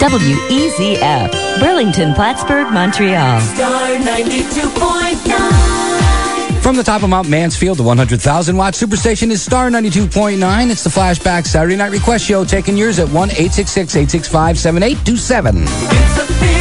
WEZF, Burlington, Plattsburgh, Montreal. Star 92.9. From the top of Mount Mansfield, the 100,000-watt superstation is Star 92.9. It's the Flashback Saturday Night Request Show, taking yours at 1-866-865-7827. It's a